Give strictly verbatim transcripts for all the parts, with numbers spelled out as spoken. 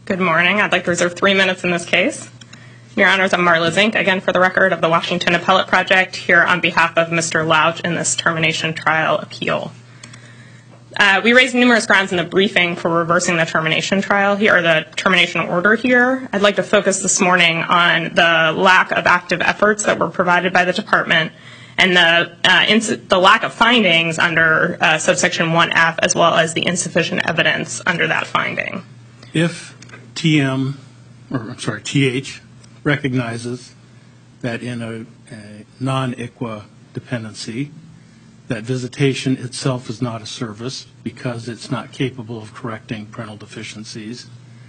Good morning. I'd like to reserve three minutes in this case. Your Honors, I'm Marla Zink, again for the record of the Washington Appellate Project, here on behalf of Mister Louch in this termination trial appeal. Uh, we raised numerous grounds in the briefing for reversing the termination trial here, or the termination order here. I'd like to focus this morning on the lack of active efforts that were provided by the Department and the, uh, ins- the lack of findings under uh, subsection one F, as well as the insufficient evidence under that finding. If T M, or I'm sorry, T H, recognizes that in a, a non-I C W A dependency, that visitation itself is not a service because it's not capable of correcting parental deficiencies,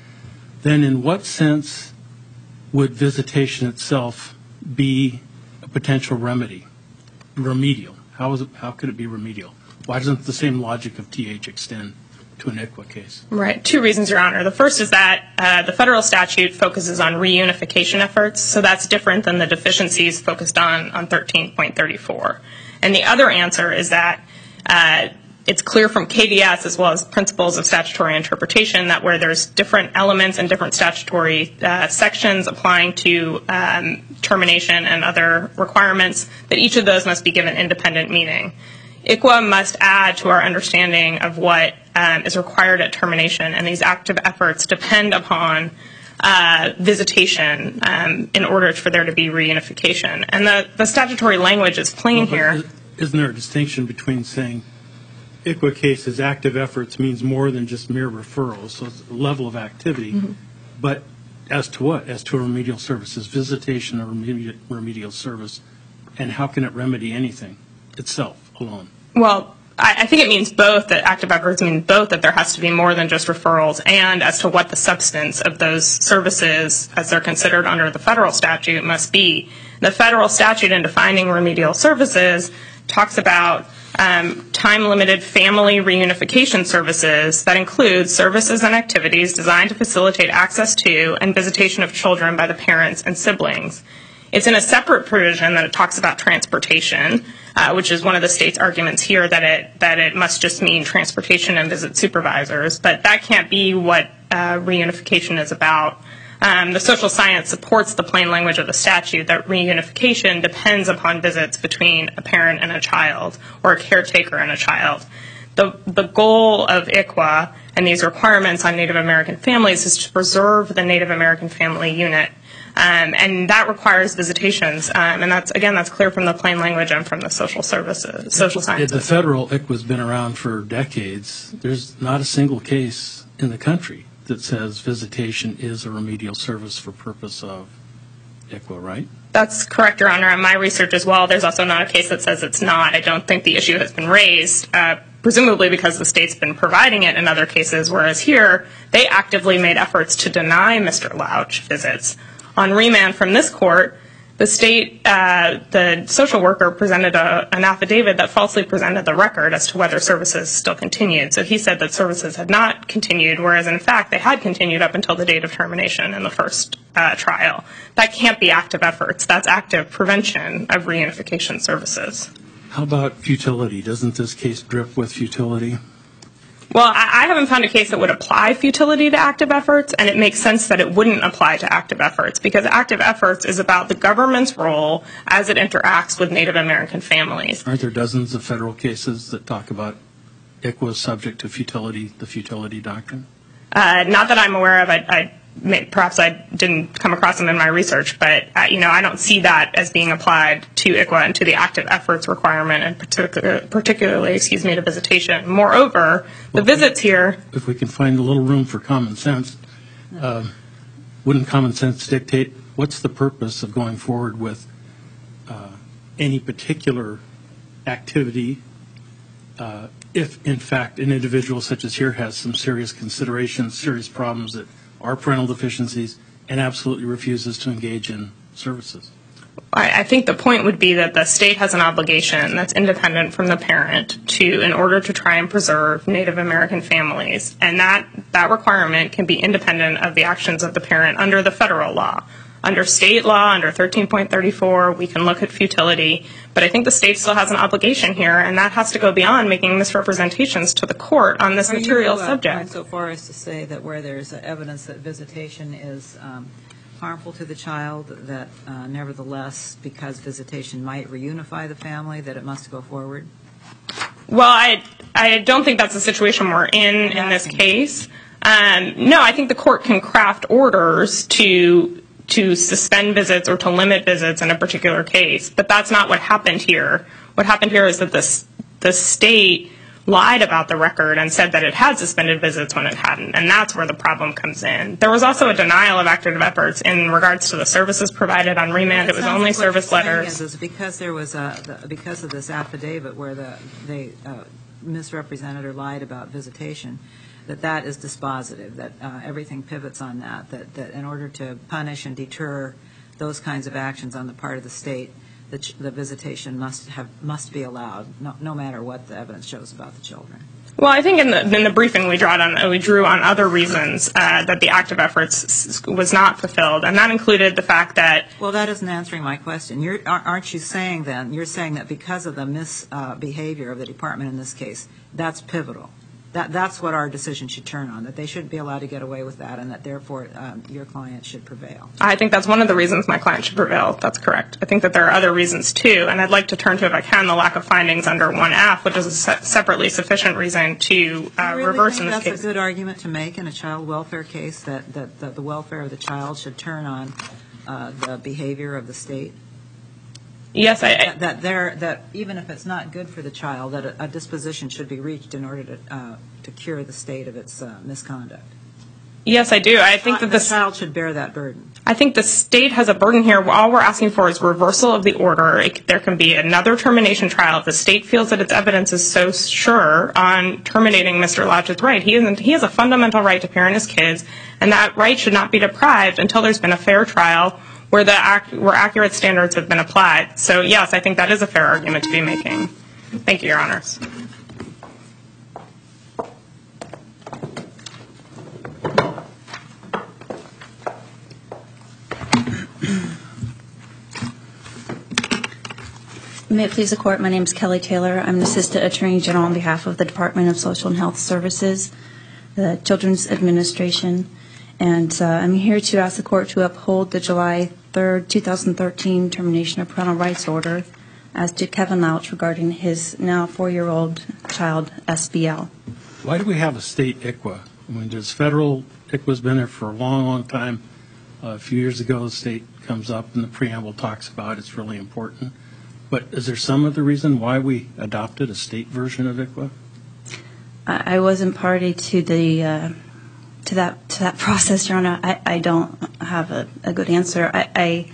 then in what sense would visitation itself be a potential remedy, remedial? How is it, how could it be remedial? Why doesn't the same logic of T H extend to an I C W A case? Right. Two reasons, Your Honor. The first is that uh, the federal statute focuses on reunification efforts, so that's different than the deficiencies focused on on thirteen point thirty-four. And the other answer is that uh, it's clear from K D S as well as principles of statutory interpretation that where there's different elements and different statutory uh, sections applying to um, termination and other requirements, that each of those must be given independent meaning. I C W A must add to our understanding of what um, is required at termination, and these active efforts depend upon uh, visitation um, in order for there to be reunification. And the, the statutory language is plain well, here. Isn't there a distinction between saying I C W A cases, active efforts means more than just mere referrals, so it's a level of activity, mm-hmm. but as to what? As to a remedial service. Is visitation a remedial, remedial service, and how can it remedy anything itself alone? Well, I, I think it means both, that active efforts mean both, that there has to be more than just referrals, and as to what the substance of those services, as they're considered under the federal statute, must be. The federal statute in defining remedial services talks about um, time-limited family reunification services that include services and activities designed to facilitate access to and visitation of children by the parents and siblings. It's in a separate provision that it talks about transportation, uh, which is one of the state's arguments here, that it that it must just mean transportation and visit supervisors. But that can't be what uh, reunification is about. Um, the social science supports the plain language of the statute that reunification depends upon visits between a parent and a child, or a caretaker and a child. The, the goal of I C W A and these requirements on Native American families is to preserve the Native American family unit. Um, and that requires visitations, um, and that's again that's clear from the plain language and from the social services, social sciences. The federal I C W A has been around for decades. There's not a single case in the country that says visitation is a remedial service for purpose of I C W A, right? That's correct, Your Honor. In my research as well, there's also not a case that says it's not. I don't think the issue has been raised, uh, presumably because the state's been providing it in other cases, whereas here they actively made efforts to deny Mister Louch visits. On remand from this court, the state, uh, the social worker presented a, an affidavit that falsely presented the record as to whether services still continued. So he said that services had not continued, whereas in fact they had continued up until the date of termination in the first uh, trial. That can't be active efforts. That's active prevention of reunification services. How about futility? Doesn't this case drip with futility? Well, I haven't found a case that would apply futility to active efforts, and it makes sense that it wouldn't apply to active efforts, because active efforts is about the government's role as it interacts with Native American families. Aren't there dozens of federal cases that talk about I C W A subject to futility, the futility doctrine? Uh, not that I'm aware of. I, I may, perhaps I didn't come across them in my research, but uh, you know, I don't see that as being applied to I C W A and to the active efforts requirement, and particular, particularly, excuse me, to visitation. Moreover, the well, visits here. If we can find a little room for common sense, uh, wouldn't common sense dictate what's the purpose of going forward with uh, any particular activity uh, if, in fact, an individual such as here has some serious considerations, serious problems that are parental deficiencies, and absolutely refuses to engage in services? I think the point would be that the state has an obligation that's independent from the parent to, in order to try and preserve Native American families, and that, that requirement can be independent of the actions of the parent under the federal law. Under state law, under thirteen point thirty-four, we can look at futility, but I think the state still has an obligation here, and that has to go beyond making misrepresentations to the court on this Are material you, uh, subject. going so far as to say that where there's uh, evidence that visitation is um, harmful to the child, that uh, nevertheless, because visitation might reunify the family, that it must go forward? Well, I I don't think that's the situation we're in in this case. Um, no, I think the court can craft orders to to suspend visits or to limit visits in a particular case, but that's not what happened here. What happened here is that the the state lied about the record and said that it had suspended visits when it hadn't, and that's where the problem comes in. There was also a denial of active efforts in regards to the services provided on remand. It was only like service what you're saying letters. Is, is because there was a the, because of this affidavit where the they uh, misrepresented or lied about visitation, that that is dispositive, that uh, everything pivots on that, that, that in order to punish and deter those kinds of actions on the part of the state, the, ch- the visitation must have must be allowed, no, no matter what the evidence shows about the children. Well, I think in the in the briefing we drew on we drew on other reasons uh, that the active efforts s- was not fulfilled, and that included the fact that. Well, that isn't answering my question. You're, aren't you saying then? You're saying that because of the misbehavior uh, of the department in this case, that's pivotal. That, that's what our decision should turn on, that they shouldn't be allowed to get away with that, and that therefore um, your client should prevail. I think that's one of the reasons my client should prevail. That's correct. I think that there are other reasons too, and I'd like to turn to, if I can, the lack of findings under one F, which is a se- separately sufficient reason to uh, really reverse think in this that's case. a good argument to make in a child welfare case, that, that, that the welfare of the child should turn on uh, the behavior of the state? Yes, I, I That, that there, that even if it's not good for the child, that a, a disposition should be reached in order to uh, to cure the state of its uh, misconduct. yes, I do. I think that the this. child should bear that burden. I think the state has a burden here. All we're asking for is reversal of the order. It, there can be another termination trial if the state feels that its evidence is so sure on terminating Mister Lodge's right. He isn't. He has a fundamental right to parent his kids, and that right should not be deprived until there's been a fair trial where the act, where accurate standards have been applied. So yes, I think that is a fair argument to be making. Thank you, Your Honors. May it please the Court, my name is Kelly Taylor. I'm an Assistant Attorney General on behalf of the Department of Social and Health Services, the Children's Administration, and uh, I'm here to ask the Court to uphold the July third, two thousand thirteen termination of parental rights order as to Kevin Louch regarding his now four-year-old child, S B L. Why do we have a state I C W A? I mean, there's federal I C W A's been there for a long, long time. Uh, a few years ago, the state comes up and the preamble talks about it's really important. But is there some other reason why we adopted a state version of I C W A? I, I wasn't party to the uh, to that to that process, Your Honor. I, I don't have a, a good answer. I,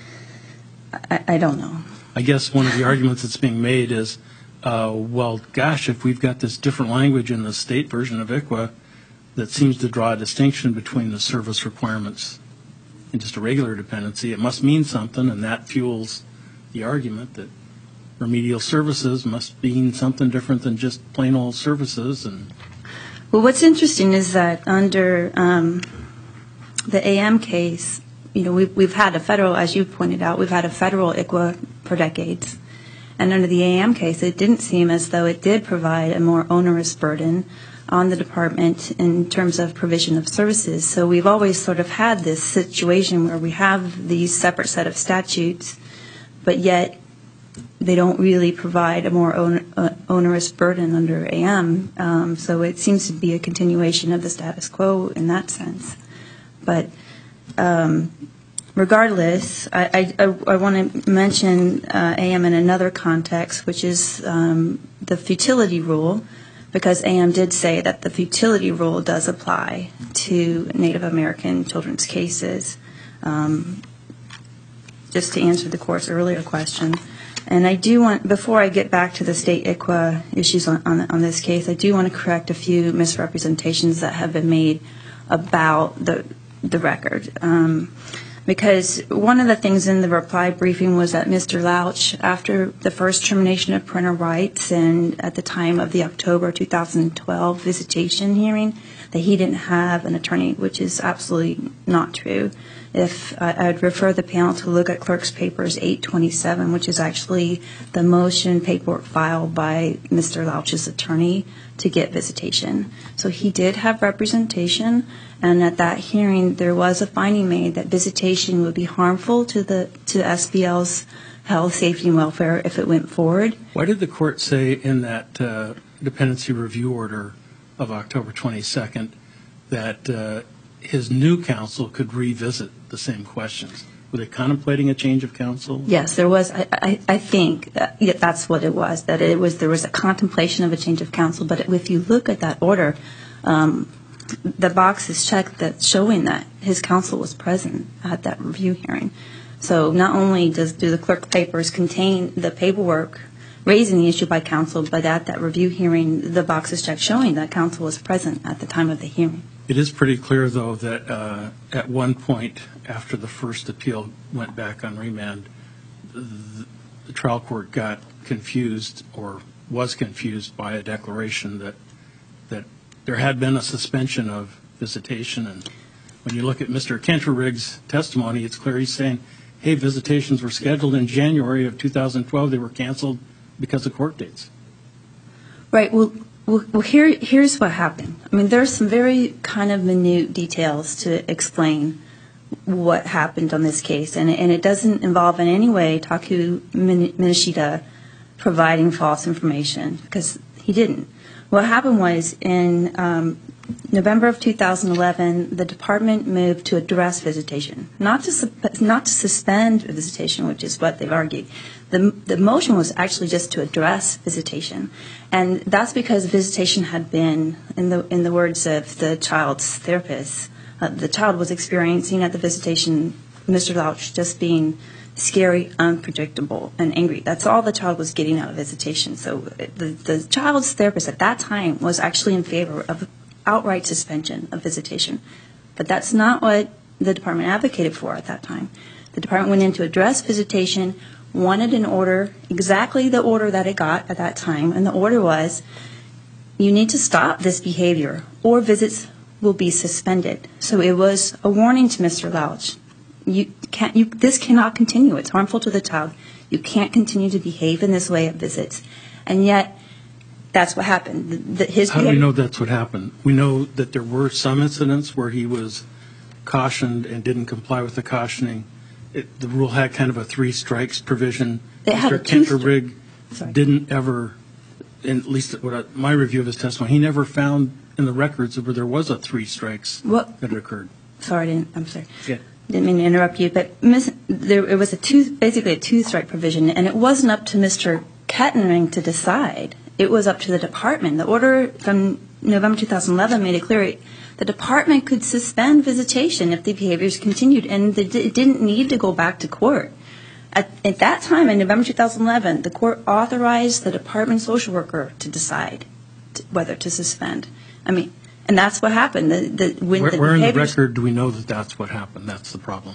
I I I don't know. I guess one of the arguments that's being made is, uh, well, gosh, if we've got this different language in the state version of I C W A that seems to draw a distinction between the service requirements and just a regular dependency, it must mean something, and that fuels the argument that remedial services must mean something different than just plain old services. And well, what's interesting is that under um, the A M case, you know, we've, we've had a federal, as you pointed out, we've had a federal I C W A for decades. And under the A M case, it didn't seem as though it did provide a more onerous burden on the department in terms of provision of services. So we've always sort of had this situation where we have these separate set of statutes, but yet they don't really provide a more on, uh, onerous burden under A M. Um, so it seems to be a continuation of the status quo in that sense. But um, regardless, I, I, I want to mention uh, A M in another context, which is um, the futility rule, because A M did say that the futility rule does apply to Native American children's cases. Um, just to answer the Court's earlier question. And I do want, before I get back to the state I C W A issues on, on, on this case, I do want to correct a few misrepresentations that have been made about the the record. Um, Because one of the things in the reply briefing was that Mister Louch, after the first termination of parental rights and at the time of the October two thousand twelve visitation hearing, that he didn't have an attorney, which is absolutely not true. If uh, I would refer the panel to look at Clerk's Papers eight twenty-seven, which is actually the motion paperwork filed by Mister Louch's attorney to get visitation. So he did have representation, and at that hearing there was a finding made that visitation would be harmful to the to S B L's health, safety, and welfare if it went forward. Why did the court say in that uh, dependency review order of October twenty-second that uh, his new counsel could revisit the same questions? Were they contemplating a change of counsel? Yes, there was. I, I, I think that, yeah, that's what it was. That it was there was a contemplation of a change of counsel. But if you look at that order, um, the box is checked that showing that his counsel was present at that review hearing. So not only does do the clerk papers contain the paperwork raising the issue by counsel, but at that review hearing, the box is checked showing that counsel was present at the time of the hearing. It is pretty clear, though, that uh, at one point after the first appeal went back on remand, the, the trial court got confused or was confused by a declaration that that there had been a suspension of visitation. And when you look at Mister Kentrig's testimony, it's clear he's saying, hey, visitations were scheduled in January of two thousand twelve. They were canceled because of court dates. Right. Well, well, well here, here's what happened. I mean, there's some very kind of minute details to explain what happened on this case, and, and it doesn't involve in any way Taku Minishita providing false information, because he didn't. What happened was in um, November of two thousand eleven, the department moved to address visitation, not to su- not to suspend visitation, which is what they've argued. The, the motion was actually just to address visitation, and that's because visitation had been, in the in the words of the child's therapist, uh, the child was experiencing at the visitation, Mister Louch, just being scary, unpredictable, and angry. That's all the child was getting out of visitation. So the, the child's therapist at that time was actually in favor of outright suspension of visitation. But that's not what the department advocated for at that time. The department went in to address visitation, wanted an order, exactly the order that it got at that time, and the order was, you need to stop this behavior or visits will be suspended. So it was a warning to Mister Louch. You can't, you, this cannot continue. It's harmful to the child. You can't continue to behave in this way at visits. And yet, that's what happened. The, the, his How do we know that's what happened? We know that there were some incidents where he was cautioned and didn't comply with the cautioning. It, the rule had kind of a three strikes provision. It had Mister a two Kentrrig Sorry. didn't ever, in at least what I, my review of his testimony, he never found in the records where there was a three strikes What? that occurred. Sorry, I didn't, I'm sorry. Yeah. Didn't mean to interrupt you, but miss, there, it was a two, basically a two-strike provision, and it wasn't up to Mister Kettering to decide. It was up to the department. The order from November two thousand eleven made it clear the department could suspend visitation if the behaviors continued, and the, it didn't need to go back to court. At, at that time, in November two thousand eleven, the court authorized the department social worker to decide to, whether to suspend. I mean, and that's what happened. The, the, when Where, the where in the behaviors- record do we know that that's what happened? That's the problem.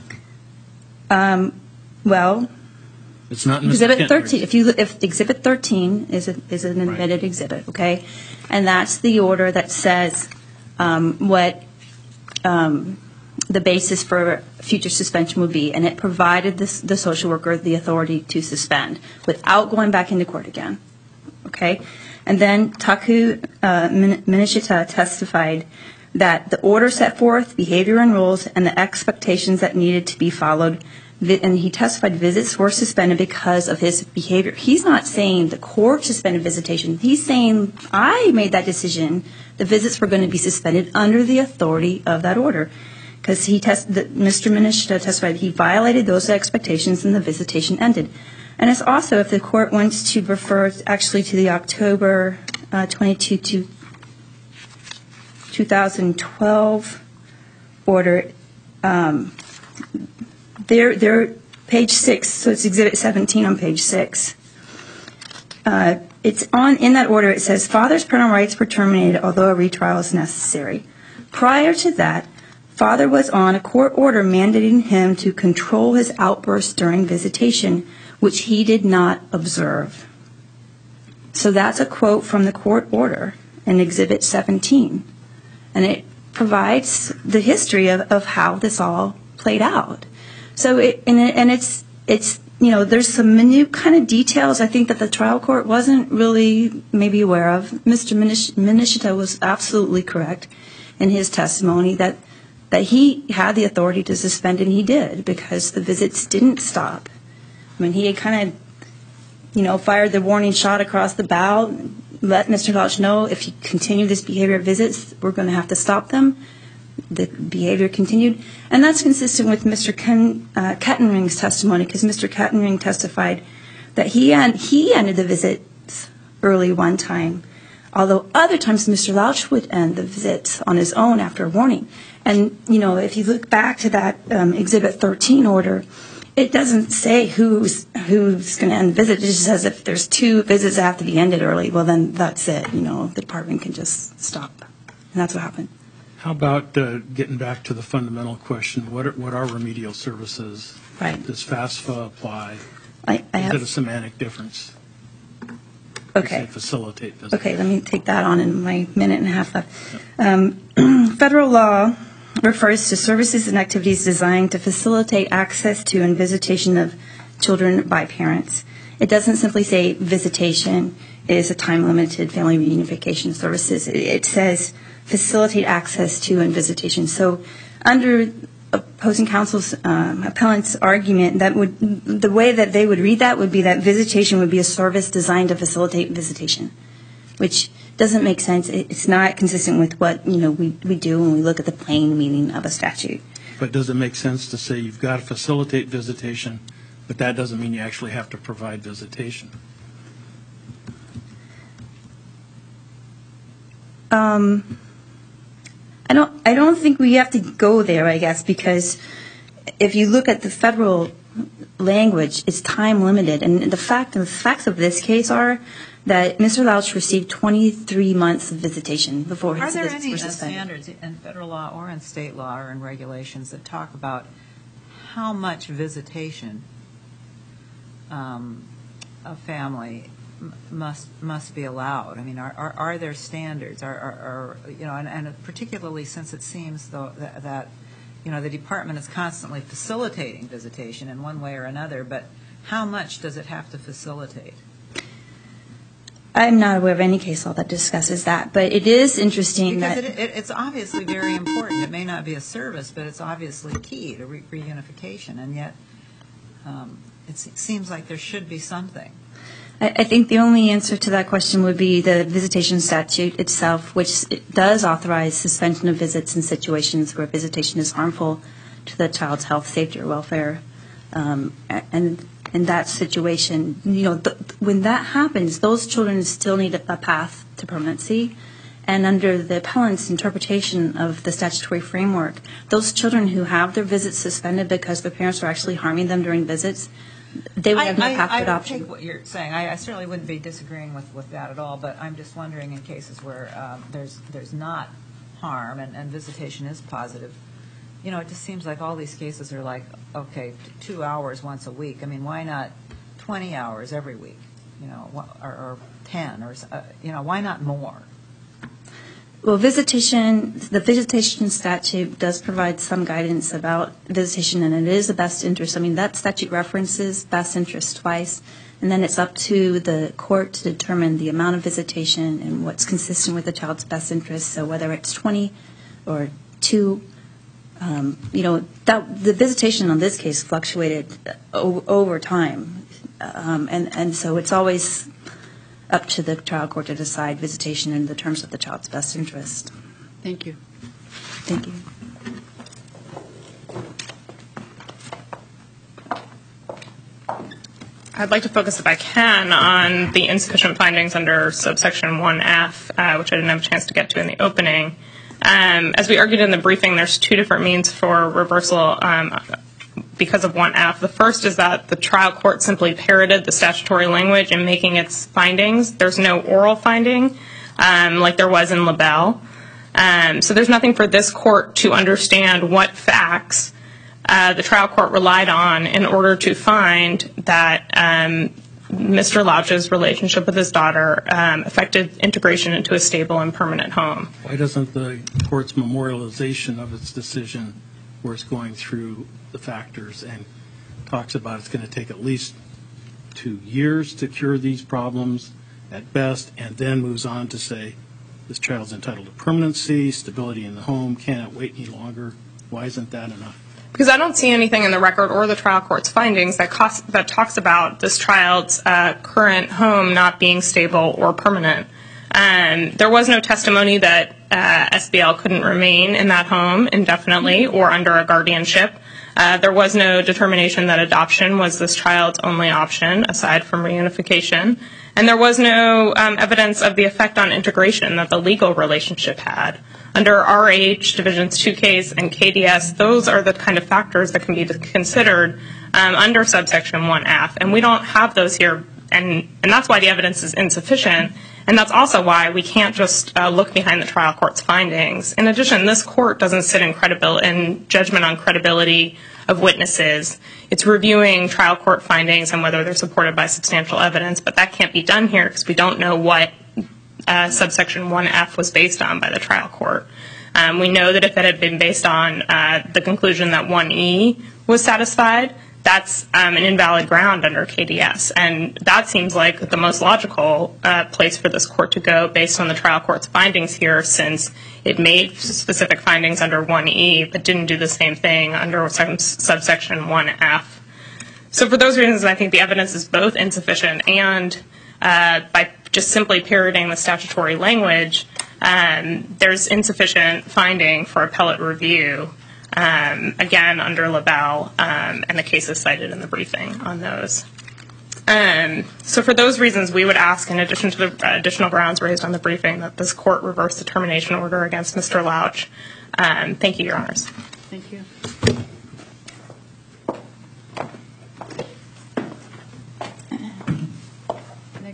Um, well, It's not in Mister Exhibit Kentrig's. thirteen. If you if Exhibit thirteen is a, is an admitted exhibit, okay, and that's the order that says um, what um, the basis for future suspension would be, and it provided this, the social worker the authority to suspend without going back into court again, okay. And then Taku uh, Minishita testified that the order set forth behavior and rules and the expectations that needed to be followed, and he testified visits were suspended because of his behavior. He's not saying the court suspended visitation. He's saying I made that decision. The visits were going to be suspended under the authority of that order, because he test, the, Mister Minishita testified he violated those expectations and the visitation ended. And it's also, if the court wants to refer actually to the October uh, twenty-second, two thousand twelve order, um, they're, they're page six, so it's Exhibit seventeen on page six. Uh, it's on, in that order, it says, father's parental rights were terminated although a retrial is necessary. Prior to that, father was on a court order mandating him to control his outbursts during visitation, which he did not observe. So that's a quote from the court order in Exhibit seventeen. And it provides the history of, of how this all played out. So it, and, it, and it's, it's, you know, there's some minute kind of details I think that the trial court wasn't really maybe aware of. Mister Minish- Minishita was absolutely correct in his testimony that, that he had the authority to suspend, and he did, because the visits didn't stop. I mean, he had kind of, you know, fired the warning shot across the bow, let Mister Welch know if you continue this behavior of visits, we're going to have to stop them. The behavior continued. And that's consistent with Mister Ken, uh, Kettenring's testimony, because Mister Kettenring testified that he, en- he ended the visits early one time, although other times Mister Welch would end the visits on his own after a warning. And, you know, if you look back to that um, Exhibit thirteen order, it doesn't say who's who's going to end the visit. It just says if there's two visits that have to be ended early, well, then that's it. You know, the department can just stop. And that's what happened. How about uh, getting back to the fundamental question, what are, what are remedial services? Right. Does FAFSA apply? I, I Is have, it a semantic difference? okay. You say facilitate visitation. Okay, let me take that on in my minute and a half left. Um, federal law refers to services and activities designed to facilitate access to and visitation of children by parents. It doesn't simply say visitation is a time-limited family reunification services. It, it says facilitate access to and visitation. So under opposing counsel's um, appellant's argument, that would the way that they would read that would be that visitation would be a service designed to facilitate visitation, which doesn't make sense. It's not consistent with what, you know, we, we do when we look at the plain meaning of a statute. But does it make sense to say you've got to facilitate visitation, but that doesn't mean you actually have to provide visitation? Um, I don't. I don't think we have to go there, I guess, because if you look at the federal language, it's time limited, and the fact the facts of this case are that Mister Louch received twenty-three months of visitation before his Are there visits any were uh, suspended. standards in federal law or in state law or in regulations that talk about how much visitation um, a family m- must must be allowed? I mean, are are, are there standards? Are, are, are you know, and, and particularly since it seems though that, that you know the department is constantly facilitating visitation in one way or another, but how much does it have to facilitate? I'm not aware of any case law that discusses that, but it is interesting Because that it, it, it's obviously very important. It may not be a service, but it's obviously key to re- reunification, and yet um, it se- seems like there should be something. I, I think the only answer to that question would be the visitation statute itself, which it does authorize suspension of visits in situations where visitation is harmful to the child's health, safety, or welfare. Um, a- and in that situation, you know, th- when that happens, those children still need a, a path to permanency. And under the appellant's interpretation of the statutory framework, those children who have their visits suspended because their parents are actually harming them during visits, they would have no I, path to I, I adoption. take what you're saying. I, I certainly wouldn't be disagreeing with, with that at all, but I'm just wondering in cases where um, there's there's not harm and, and visitation is positive, you know, it just seems like all these cases are like, okay, t- two hours once a week. I mean, why not twenty hours every week, you know, wh- or, or ten, or, uh, you know, why not more? Well, visitation, the visitation statute does provide some guidance about visitation, and it is the best interest. I mean, that statute references best interest twice, and then it's up to the court to determine the amount of visitation and what's consistent with the child's best interest. So whether it's twenty or two, um, you know, that, the visitation on this case fluctuated o- over time, um, and, and so it's always up to the trial court to decide visitation in the terms of the child's best interest. Thank you. Thank you. I'd like to focus, if I can, on the insufficient findings under subsection one F, uh, which I didn't have a chance to get to in the opening. Um, as we argued in the briefing, there's two different means for reversal um, because of one F. The first is that the trial court simply parroted the statutory language in making its findings. There's no oral finding um, like there was in LaBelle. Um, so there's nothing for this court to understand what facts uh, the trial court relied on in order to find that um, Mister Louch's relationship with his daughter um, affected integration into a stable and permanent home. Why doesn't the court's memorialization of its decision, where it's going through the factors and talks about it's going to take at least two years to cure these problems at best, and then moves on to say this child's entitled to permanency, stability in the home, cannot wait any longer? Why isn't that enough? Because I don't see anything in the record or the trial court's findings that, cost, that talks about this child's uh, current home not being stable or permanent. Um, there was no testimony that uh, S B L couldn't remain in that home indefinitely or under a guardianship. Uh, there was no determination that adoption was this child's only option aside from reunification. And there was no um, evidence of the effect on integration that the legal relationship had. Under R H, Divisions two case, and K D S, those are the kind of factors that can be considered um, under subsection one F. And we don't have those here, and, and that's why the evidence is insufficient. And that's also why we can't just uh, look behind the trial court's findings. In addition, this court doesn't sit in, credibil- in judgment on credibility of witnesses. It's reviewing trial court findings and whether they're supported by substantial evidence, but that can't be done here because we don't know what uh, subsection one F was based on by the trial court. Um, we know that if it had been based on uh, the conclusion that one E was satisfied, that's um, an invalid ground under K D S. And that seems like the most logical uh, place for this court to go based on the trial court's findings here, since it made specific findings under one E but didn't do the same thing under subsection one F. So for those reasons, I think the evidence is both insufficient and uh, by just simply parroting the statutory language, um, there's insufficient finding for appellate review. Um, again, under LaBelle um, and the cases cited in the briefing on those. Um, so for those reasons, we would ask, in addition to the additional grounds raised on the briefing, that this court reverse the termination order against Mister Louch. Um, thank you, Your Honors. Thank you.